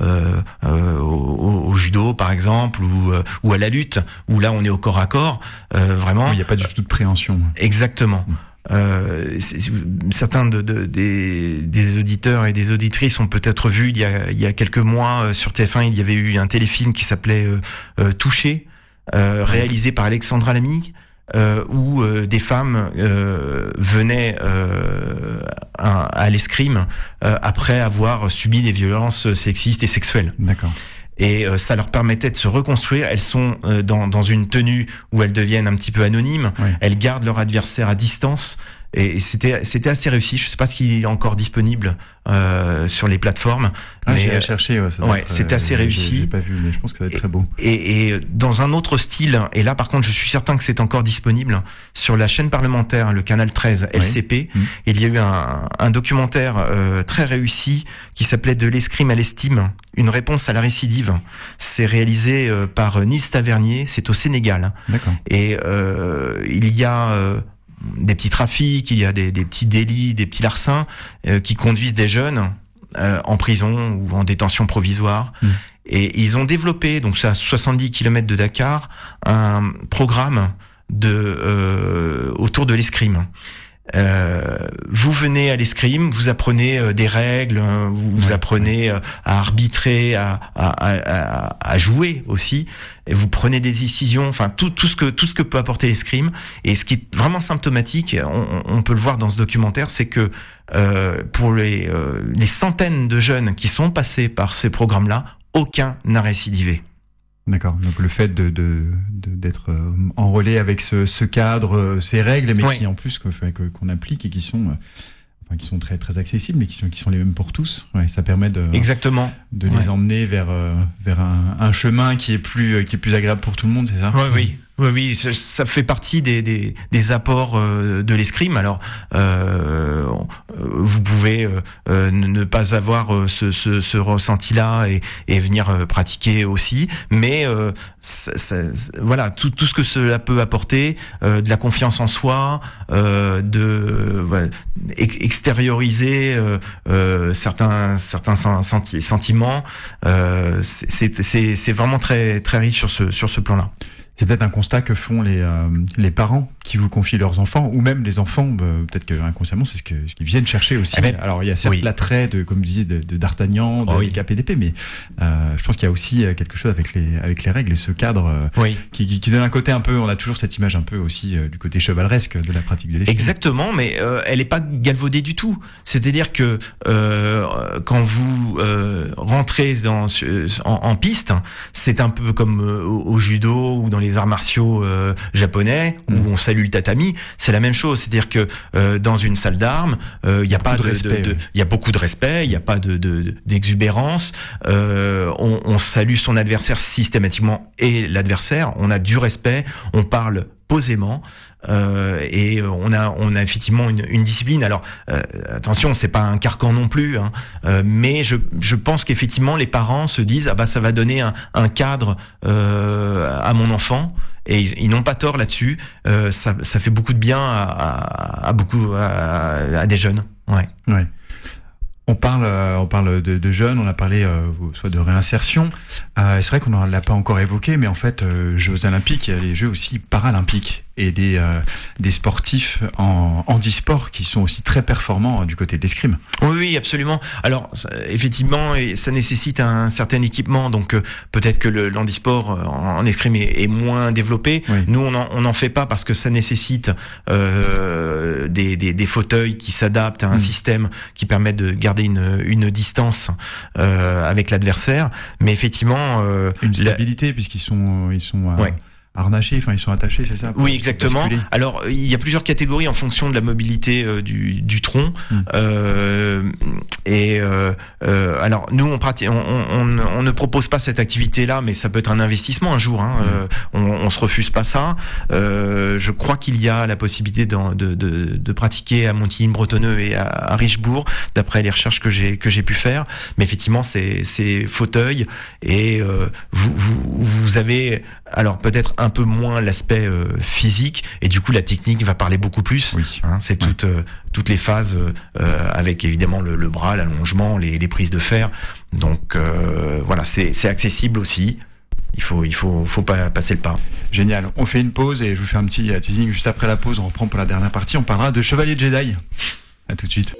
[SPEAKER 3] au judo par exemple ou à la lutte où là on est au corps à corps, vraiment.
[SPEAKER 2] Il n'y a pas du tout de préhension.
[SPEAKER 3] Exactement. Certains des auditeurs et des auditrices ont peut-être vu il y a quelques mois sur TF1, il y avait eu un téléfilm qui s'appelait Touché, réalisé par Alexandra Lamy, où des femmes venaient à l'escrime après avoir subi des violences sexistes et sexuelles.
[SPEAKER 2] D'accord.
[SPEAKER 3] Et ça leur permettait de se reconstruire. Elles sont dans une tenue où elles deviennent un petit peu anonymes. Oui. Elles gardent leur adversaire à distance. Et c'était assez réussi. Je sais pas s'il est encore disponible sur les plateformes.
[SPEAKER 2] Ah, mais j'ai cherché.
[SPEAKER 3] Ouais, c'était assez réussi.
[SPEAKER 2] J'ai pas vu, mais je pense que ça va être très beau.
[SPEAKER 3] Et dans un autre style, et là par contre, je suis certain que c'est encore disponible sur la chaîne parlementaire, le canal 13 LCP. Oui. Il y a eu un documentaire très réussi qui s'appelait De l'escrime à l'estime, une réponse à la récidive. C'est réalisé par Nils Tavernier. C'est au Sénégal.
[SPEAKER 2] D'accord.
[SPEAKER 3] Et il y a des petits trafics, il y a des petits délits, des petits larcins qui conduisent des jeunes en prison ou en détention provisoire. Et ils ont développé, donc c'est à 70 km de Dakar, un programme autour de l'escrime. Vous venez à l'escrime, vous apprenez des règles, vous apprenez à arbitrer, à jouer aussi, et vous prenez des décisions, enfin tout ce que peut apporter l'escrime. Et ce qui est vraiment symptomatique, on peut le voir dans ce documentaire, c'est que pour les centaines de jeunes qui sont passés par ces programmes-là, aucun n'a récidivé.
[SPEAKER 2] D'accord. Donc le fait d'être en relais avec ce cadre, ces règles, mais qui en plus qu'on applique et qui sont très très accessibles, mais qui sont les mêmes pour tous. Ouais, ça permet
[SPEAKER 3] exactement
[SPEAKER 2] de les emmener vers un chemin qui est plus agréable pour tout le monde, c'est ça?
[SPEAKER 3] Oui, ça fait partie des apports de l'escrime. Alors, vous pouvez ne pas avoir ce ressenti-là et venir pratiquer aussi, mais voilà, tout ce que cela peut apporter, de la confiance en soi, extérioriser certains sentiments, c'est vraiment très très riche sur ce plan-là.
[SPEAKER 2] C'est peut-être un constat que font les parents qui vous confient leurs enfants, ou même les enfants, peut-être que inconsciemment c'est ce qu'ils viennent chercher aussi. Alors il y a certes l'attrait comme je disais, de D'Artagnan, de KPDP, mais je pense qu'il y a aussi quelque chose avec les règles et ce cadre qui donne un côté un peu, on a toujours cette image un peu aussi du côté chevaleresque de la pratique de l'escrime.
[SPEAKER 3] Exactement, mais elle est pas galvaudée du tout. C'est-à-dire que quand vous rentrez en piste, c'est un peu comme au judo ou dans les arts martiaux japonais où on salue le tatami, c'est la même chose. C'est-à-dire que dans une salle d'armes, il y a pas il y a beaucoup de respect, il y a pas d'exubérance. On salue son adversaire systématiquement et l'adversaire. On a du respect, on parle posément. Et on a effectivement une discipline. Alors attention, c'est pas un carcan non plus, hein, mais je pense qu'effectivement les parents se disent ça va donner un cadre à mon enfant, et ils n'ont pas tort là-dessus. Ça fait beaucoup de bien à des jeunes. Ouais.
[SPEAKER 2] On parle de jeunes, on a parlé soit de réinsertion. C'est vrai qu'on ne l'a pas encore évoqué, mais en fait, Jeux Olympiques, il y a les Jeux aussi paralympiques et des sportifs en handisport qui sont aussi très performants du côté de l'escrime.
[SPEAKER 3] Oui, absolument. Alors, effectivement, ça nécessite un certain équipement, donc peut-être que le handisport en escrime est moins développé. Oui. Nous, on n'en fait pas parce que ça nécessite des fauteuils qui s'adaptent à un système qui permet de garder une distance avec l'adversaire. Mais effectivement,
[SPEAKER 2] une stabilité puisqu'ils sont harnachés, enfin ils sont attachés, c'est ça?
[SPEAKER 3] Oui, exactement. Alors il y a plusieurs catégories en fonction de la mobilité du tronc. Alors nous on ne propose pas cette activité-là, mais ça peut être un investissement un jour. On se refuse pas ça. Je crois qu'il y a la possibilité de pratiquer à Montigny-Bretonneux et à Richebourg, d'après les recherches que j'ai pu faire. Mais effectivement c'est fauteuil et vous avez alors peut-être un peu moins l'aspect physique, et du coup la technique va parler beaucoup plus.
[SPEAKER 2] Oui.
[SPEAKER 3] C'est toutes les phases avec évidemment le bras, l'allongement, les prises de fer. Donc voilà, c'est accessible aussi. il faut pas passer le pas.
[SPEAKER 2] Génial. On fait une pause et je vous fais un petit teasing juste après la pause. On reprend pour la dernière partie. On parlera de Chevalier Jedi. À tout de suite.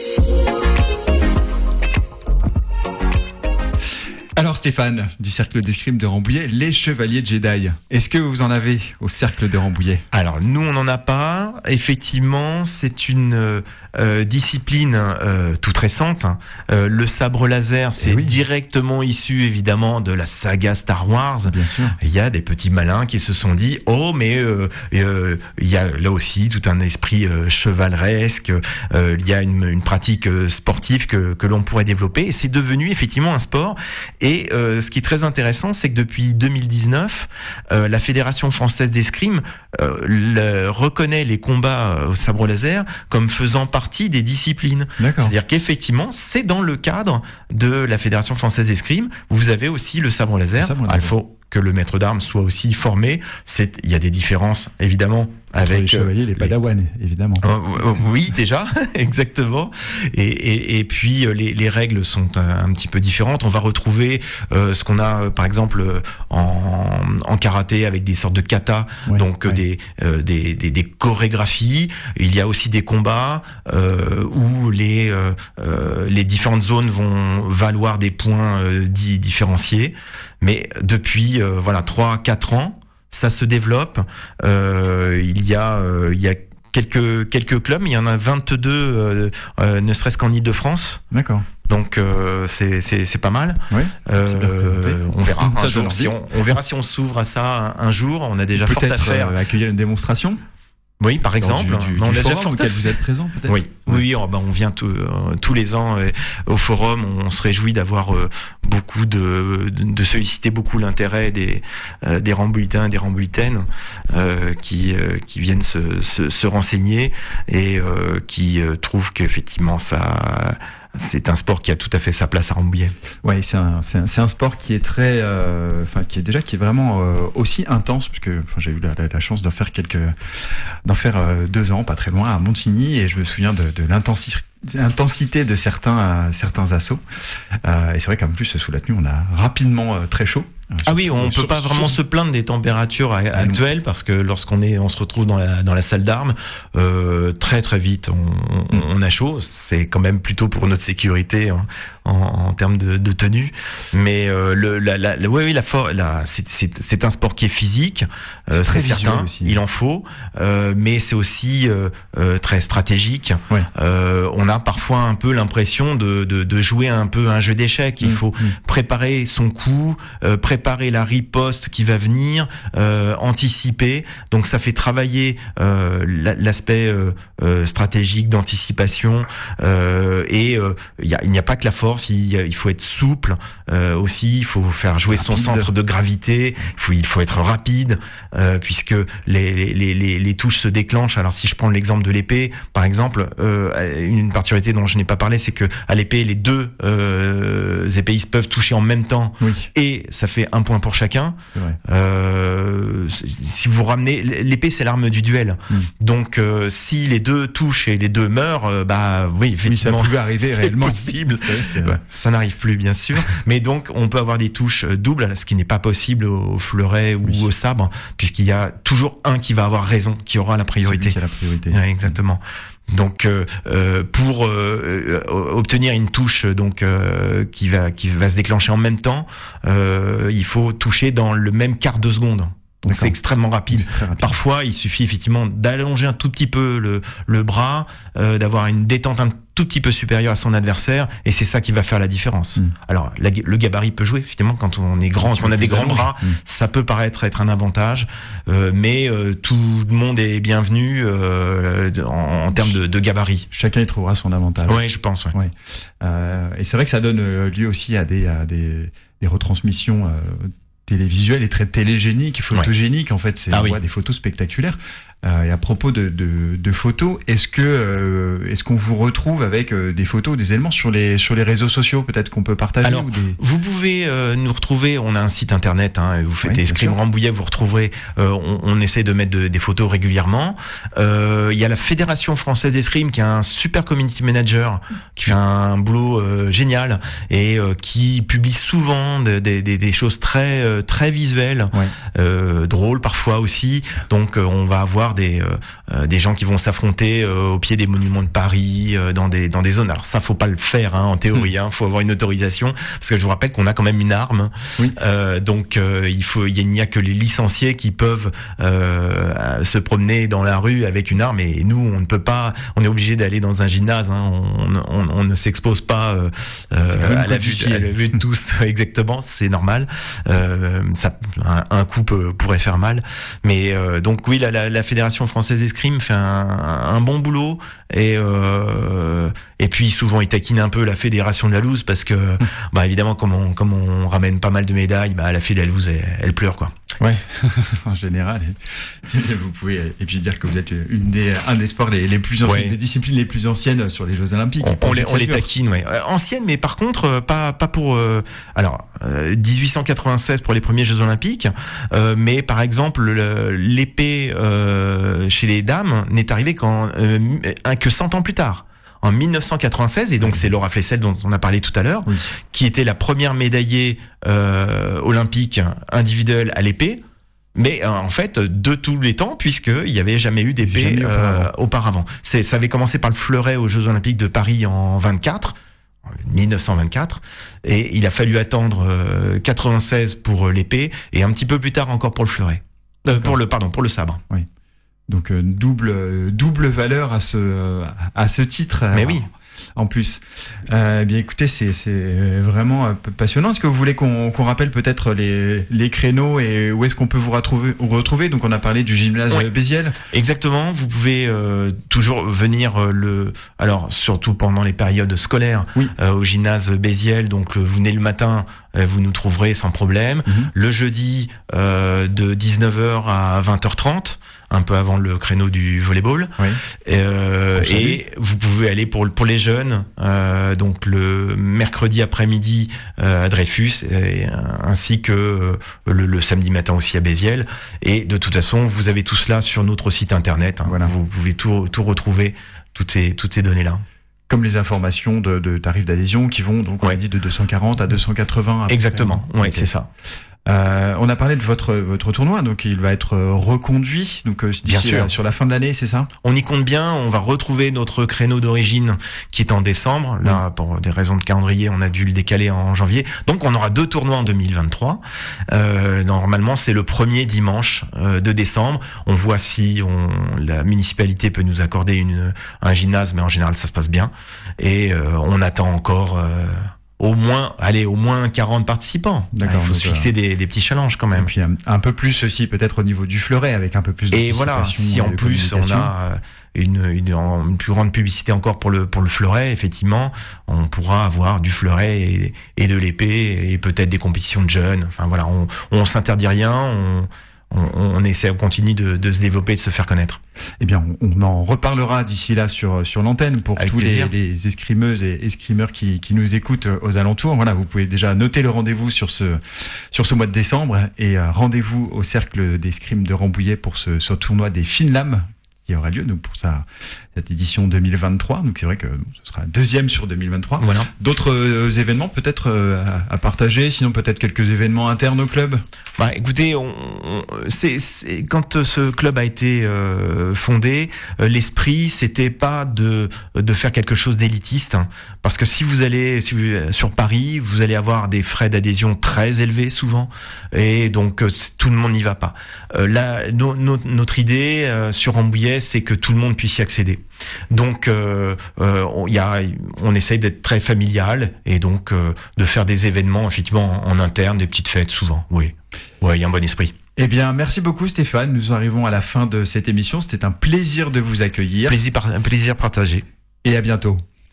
[SPEAKER 2] Alors Stéphane, du Cercle d'Escrime de Rambouillet, les Chevaliers Jedi. Est-ce que vous en avez au Cercle de Rambouillet ?
[SPEAKER 3] Alors nous, on n'en a pas. Effectivement, c'est une discipline toute récente. Le sabre laser, c'est directement issu évidemment de la saga Star Wars.
[SPEAKER 2] Bien sûr.
[SPEAKER 3] Il y a des petits malins qui se sont dit mais il y a là aussi tout un esprit chevaleresque. Il y a une pratique sportive que l'on pourrait développer, et c'est devenu effectivement un sport. Et ce qui est très intéressant, c'est que depuis 2019, la Fédération française d'escrime reconnaît les combats au sabre laser comme faisant partie des disciplines.
[SPEAKER 2] D'accord.
[SPEAKER 3] C'est-à-dire qu'effectivement, c'est dans le cadre de la Fédération française d'escrime. Vous avez aussi le sabre laser. Il faut que le maître d'armes soit aussi formé. Il y a des différences, évidemment, avec
[SPEAKER 2] les chevaliers, les padawans, évidemment.
[SPEAKER 3] Oui, déjà, exactement. Et puis les règles sont un petit peu différentes. On va retrouver ce qu'on a, par exemple, en karaté avec des sortes de kata, des chorégraphies. Il y a aussi des combats où les différentes zones vont valoir des points différenciés. Mais depuis 3-4 ans, ça se développe. Il y a quelques clubs, il y en a 22 ne serait-ce qu'en Île-de-France.
[SPEAKER 2] D'accord.
[SPEAKER 3] Donc c'est pas mal.
[SPEAKER 2] Oui,
[SPEAKER 3] on verra un jour on verra si on s'ouvre à ça un jour. On a déjà fort à faire.
[SPEAKER 2] Accueillir une démonstration.
[SPEAKER 3] Oui, par exemple.
[SPEAKER 2] On a déjà fort auquel vous êtes présent, peut-être.
[SPEAKER 3] Oui, on vient tous les ans au forum. On se réjouit d'avoir beaucoup de solliciter beaucoup l'intérêt des Rambouilletains et des Rambouilletaines qui viennent se renseigner et qui trouvent qu'effectivement c'est un sport qui a tout à fait sa place à Rambouillet.
[SPEAKER 2] Ouais, c'est un sport qui est très, qui est vraiment aussi intense, parce que j'ai eu la chance d'en faire 2 ans, pas très loin, à Montigny, et je me souviens de l'intensité de certains assauts. Et c'est vrai qu'en plus sous la tenue, on a rapidement très chaud.
[SPEAKER 3] Ah oui, on peut pas vraiment se plaindre des températures actuelles, parce que on se retrouve dans la salle d'armes, très très vite on a chaud. C'est quand même plutôt pour notre sécurité en termes de tenue, mais c'est un sport qui est physique, c'est certain, il en faut, mais c'est aussi très stratégique.
[SPEAKER 2] Ouais.
[SPEAKER 3] On a parfois un peu l'impression de jouer un peu un jeu d'échecs. Il faut préparer son coup, préparer la riposte qui va venir, anticiper. Donc ça fait travailler l'aspect stratégique d'anticipation, et il n'y a pas que la force, il faut être souple aussi, il faut faire jouer son centre de gravité, il faut être rapide, puisque les touches se déclenchent. Alors si je prends l'exemple de l'épée, par exemple, une particularité dont je n'ai pas parlé, c'est que à l'épée, les deux épéistes peuvent toucher en même temps, et ça fait un point pour chacun. Si vous ramenez l'épée, c'est l'arme du duel. Donc si les deux touchent et les deux meurent, effectivement,
[SPEAKER 2] ça pouvait arriver réellement.
[SPEAKER 3] Possible. Ça n'arrive plus, bien sûr. Mais donc on peut avoir des touches doubles, ce qui n'est pas possible au fleuret ou au sabre, puisqu'il y a toujours un qui va avoir raison, qui aura la priorité.
[SPEAKER 2] Celui qui a la priorité.
[SPEAKER 3] Exactement. Donc pour obtenir une touche qui va se déclencher en même temps, il faut toucher dans le même quart de seconde. Donc c'est extrêmement rapide. Parfois, il suffit effectivement d'allonger un tout petit peu le bras, d'avoir une détente un tout petit peu supérieure à son adversaire, et c'est ça qui va faire la différence. Alors le gabarit peut jouer, effectivement, quand on est grand, quand on a des grands bras, ça peut paraître être un avantage, mais tout le monde est bienvenu en termes de gabarit.
[SPEAKER 2] Chacun y trouvera son avantage.
[SPEAKER 3] Oui, je pense. Ouais.
[SPEAKER 2] Et c'est vrai que ça donne lieu aussi à des retransmissions télévisuelles et très télégéniques, photogéniques. En fait, on voit des photos spectaculaires. Et à propos de photos, est-ce qu'on vous retrouve avec des photos, des éléments sur les réseaux sociaux, peut-être qu'on peut partager?
[SPEAKER 3] Alors, vous pouvez nous retrouver. On a un site internet. Vous faites Escrime Rambouillet, vous retrouverez. On essaie de mettre des photos régulièrement. Il y a la Fédération française d'escrime qui a un super community manager qui fait un boulot génial et qui publie souvent des choses très très visuelles, drôles parfois aussi. Donc, on va avoir des gens qui vont s'affronter au pied des monuments de Paris dans des zones. Alors ça, faut pas le faire en théorie, faut avoir une autorisation parce que je vous rappelle qu'on a quand même une arme. Donc il n'y a que les licenciés qui peuvent se promener dans la rue avec une arme et nous on ne peut pas. On est obligé d'aller dans un gymnase. On ne s'expose pas à la vue de tous. Exactement, c'est normal. Ça, un coup pourrait faire mal. Mais donc oui, la Fédération française d'escrime fait un bon boulot et puis souvent ils taquinent un peu la Fédération de la loose parce que évidemment comme on ramène pas mal de médailles, la Fédé de la loose elle pleure quoi.
[SPEAKER 2] Ouais, en général. Vous pouvez et puis dire que vous êtes un des sports les plus anciens, des disciplines les plus anciennes sur les Jeux Olympiques.
[SPEAKER 3] On les taquine, anciennes, mais par contre pas pour 1896 pour les premiers Jeux Olympiques, mais par exemple l'épée chez les dames n'est arrivée que 100 ans plus tard. En 1996, et donc c'est Laura Flessel dont on a parlé tout à l'heure, qui était la première médaillée olympique individuelle à l'épée, mais en fait de tous les temps, puisqu'il n'y avait jamais eu d'épée auparavant. Ça avait commencé par le fleuret aux Jeux Olympiques de Paris en 1924, et il a fallu attendre 96 pour l'épée, et un petit peu plus tard encore pour le fleuret. Pour le sabre.
[SPEAKER 2] Oui. Donc double valeur à ce titre.
[SPEAKER 3] Mais oui.
[SPEAKER 2] En plus, bien écoutez, c'est vraiment passionnant. Est-ce que vous voulez qu'on rappelle peut-être les créneaux et où est-ce qu'on peut vous retrouver? Donc on a parlé du gymnase Bézielles.
[SPEAKER 3] Exactement. Vous pouvez toujours venir alors surtout pendant les périodes scolaires au gymnase Bézielles. Donc vous venez le matin, vous nous trouverez sans problème. Le jeudi de 19h à 20h30. Un peu avant le créneau du volleyball. Et vous pouvez aller pour les jeunes, donc le mercredi après-midi à Dreyfus, ainsi que le samedi matin aussi à Bézielles. Et de toute façon, vous avez tout cela sur notre site internet. Vous pouvez tout retrouver, toutes ces données-là.
[SPEAKER 2] Comme les informations de tarifs d'adhésion qui vont donc on a dit de 240 à 280.
[SPEAKER 3] Exactement, c'est ça.
[SPEAKER 2] On a parlé de votre tournoi, donc il va être reconduit, donc sur la fin de l'année, c'est ça?
[SPEAKER 3] On y compte bien. On va retrouver notre créneau d'origine qui est en décembre. Là, pour des raisons de calendrier, on a dû le décaler en janvier. Donc, on aura 2 tournois en 2023. Normalement, c'est le premier dimanche de décembre. On voit si la municipalité peut nous accorder un gymnase, mais en général, ça se passe bien. Et on attend encore. Au moins 40 participants.
[SPEAKER 2] D'accord,
[SPEAKER 3] il faut se fixer des petits challenges quand même.
[SPEAKER 2] Et puis un peu plus aussi peut-être au niveau du fleuret avec un peu plus de.
[SPEAKER 3] Et voilà, si en plus on a une plus grande publicité encore pour le fleuret, effectivement, on pourra avoir du fleuret et de l'épée et peut-être des compétitions de jeunes. Enfin voilà, on s'interdit rien. On essaie, on continue de se développer, de se faire connaître.
[SPEAKER 2] Eh bien, on en reparlera d'ici là sur l'antenne pour tous les escrimeuses et escrimeurs qui nous écoutent aux alentours. Voilà, vous pouvez déjà noter le rendez-vous sur ce mois de décembre et rendez-vous au Cercle d'Escrime de Rambouillet pour ce tournoi des fines lames qui aura lieu donc pour cette édition 2023. Donc c'est vrai que ce sera deuxième sur 2023.
[SPEAKER 3] Voilà.
[SPEAKER 2] D'autres événements peut-être à partager, sinon peut-être quelques événements internes au club.
[SPEAKER 3] Écoutez, c'est quand ce club a été fondé, l'esprit c'était pas de faire quelque chose d'élitiste, parce que si vous allez sur Paris, vous allez avoir des frais d'adhésion très élevés souvent, et donc tout le monde n'y va pas. Là, notre idée sur Rambouillet, c'est que tout le monde puisse y accéder. Donc on essaye d'être très familial et donc de faire des événements effectivement en interne, des petites fêtes souvent. Oui, il y a un bon esprit.
[SPEAKER 2] Eh bien, merci beaucoup Stéphane. Nous arrivons à la fin de cette émission. C'était un plaisir de vous accueillir.
[SPEAKER 3] Plaisir partagé.
[SPEAKER 2] Et à bientôt.